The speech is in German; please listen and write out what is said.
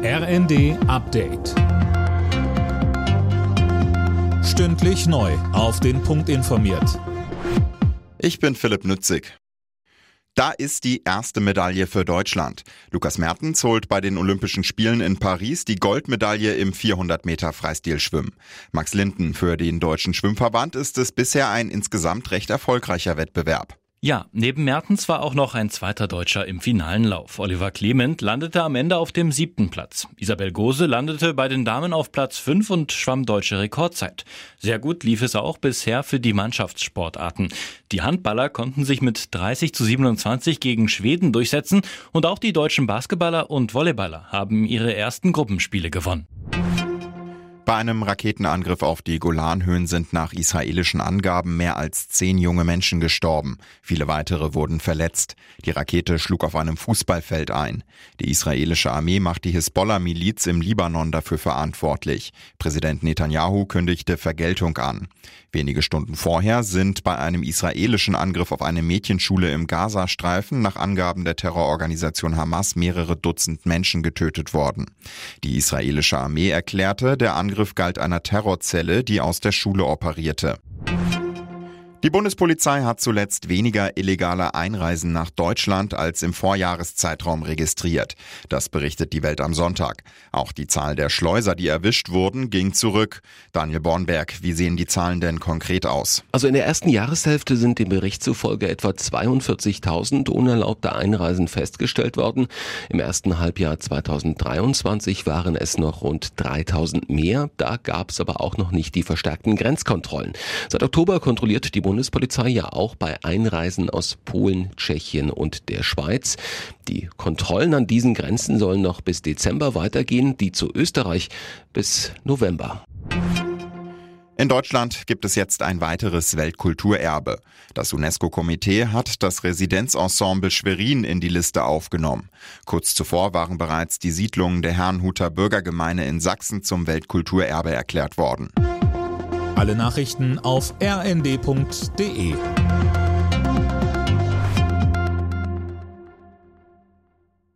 RND Update. Stündlich neu auf den Punkt informiert. Ich bin Philipp Nützig. Da ist die erste Medaille für Deutschland. Lukas Mertens holt bei den Olympischen Spielen in Paris die Goldmedaille im 400 Meter Freistilschwimmen. Max Linden: Für den Deutschen Schwimmverband ist es bisher ein insgesamt recht erfolgreicher Wettbewerb. Ja, neben Mertens war auch noch ein zweiter Deutscher im finalen Lauf. Oliver Clement landete am Ende auf dem 7. Platz. Isabel Gose landete bei den Damen auf Platz 5 und schwamm deutsche Rekordzeit. Sehr gut lief es auch bisher für die Mannschaftssportarten. Die Handballer konnten sich mit 30:27 gegen Schweden durchsetzen und auch die deutschen Basketballer und Volleyballer haben ihre ersten Gruppenspiele gewonnen. Bei einem Raketenangriff auf die Golanhöhen sind nach israelischen Angaben mehr als 10 junge Menschen gestorben. Viele weitere wurden verletzt. Die Rakete schlug auf einem Fußballfeld ein. Die israelische Armee macht die Hisbollah-Miliz im Libanon dafür verantwortlich. Präsident Netanyahu kündigte Vergeltung an. Wenige Stunden vorher sind bei einem israelischen Angriff auf eine Mädchenschule im Gazastreifen nach Angaben der Terrororganisation Hamas mehrere Dutzend Menschen getötet worden. Die israelische Armee erklärte, der Angriff galt einer Terrorzelle, die aus der Schule operierte. Die Bundespolizei hat zuletzt weniger illegale Einreisen nach Deutschland als im Vorjahreszeitraum registriert. Das berichtet die Welt am Sonntag. Auch die Zahl der Schleuser, die erwischt wurden, ging zurück. Daniel Bornberg: Wie sehen die Zahlen denn konkret aus? Also in der ersten Jahreshälfte sind dem Bericht zufolge etwa 42.000 unerlaubte Einreisen festgestellt worden. Im ersten Halbjahr 2023 waren es noch rund 3.000 mehr. Da gab es aber auch noch nicht die verstärkten Grenzkontrollen. Seit Oktober kontrolliert die Bundespolizei ja auch bei Einreisen aus Polen, Tschechien und der Schweiz. Die Kontrollen an diesen Grenzen sollen noch bis Dezember weitergehen, die zu Österreich bis November. In Deutschland gibt es jetzt ein weiteres Weltkulturerbe. Das UNESCO-Komitee hat das Residenzensemble Schwerin in die Liste aufgenommen. Kurz zuvor waren bereits die Siedlungen der Herrnhuter Bürgergemeine in Sachsen zum Weltkulturerbe erklärt worden. Alle Nachrichten auf rnd.de.